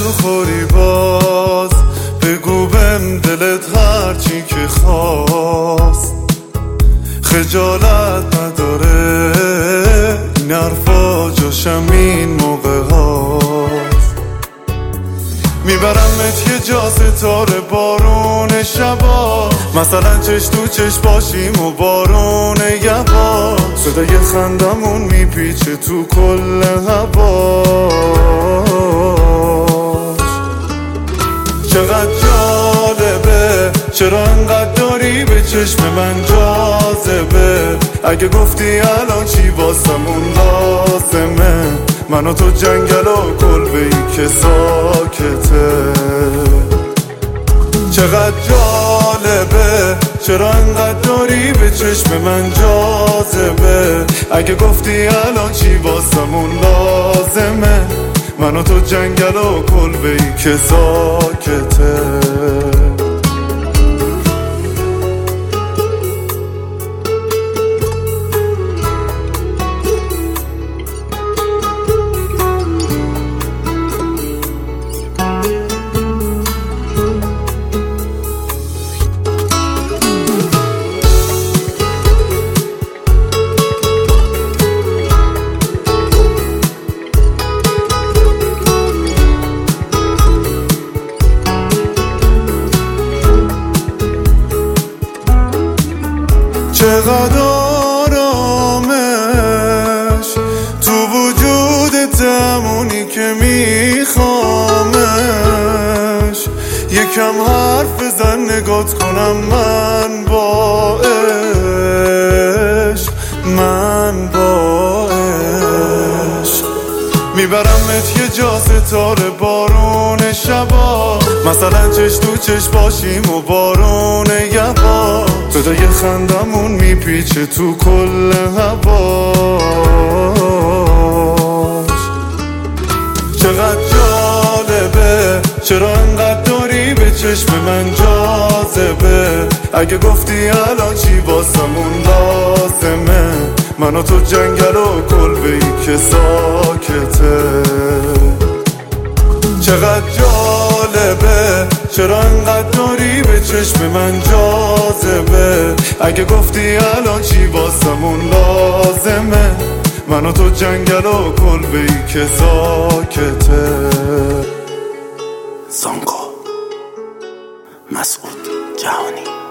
خوری باز بگو بهم دلت هرچی که خواست، خجالت نداره این حرفا جاشم این موقع هاست. میبرمت یه جا ستاره بارون شبا، مثلا چش تو چش باشیم و بارون یبا، صدای خندمون میپیچه تو کل هواش. چقدر جالبه چرا انقدر داری به چشم من جاذبه، اگه گفتی الان چی واسمون لازمه، من و تو جنگل و کلبه‌ای که ساکته. چقدر جالبه چرا انقدر داری به چشم من جاذبه، اگه گفتی الان چی واسمون لازمه، من و تو جنگل و کلبه‌ای که ساکته. چقدر آرامش تو وجودت، همونی که میخوامش. یکم حرف بزن نگات کنم من با عشق، من با عشق. میبرمت یه جا ستاره بارون شبا، مثلا چش تو چش باشیم و بارون یبا، صدای خندمون میپیچه تو کل هواش. چقدر جالبه چرا انقدر داری به چشم من جاذبه، اگه گفتی الان چی واسمون لازمه، من و تو جنگل و کلبه‌ای که ساکته. چقدر جالبه چرا انقدر داری به چشم من جاذبه، اگه گفتی الان چی واسمون لازمه، من و تو جنگل و کلبه‌ای که ساکته. زانکو مسعود جهانی.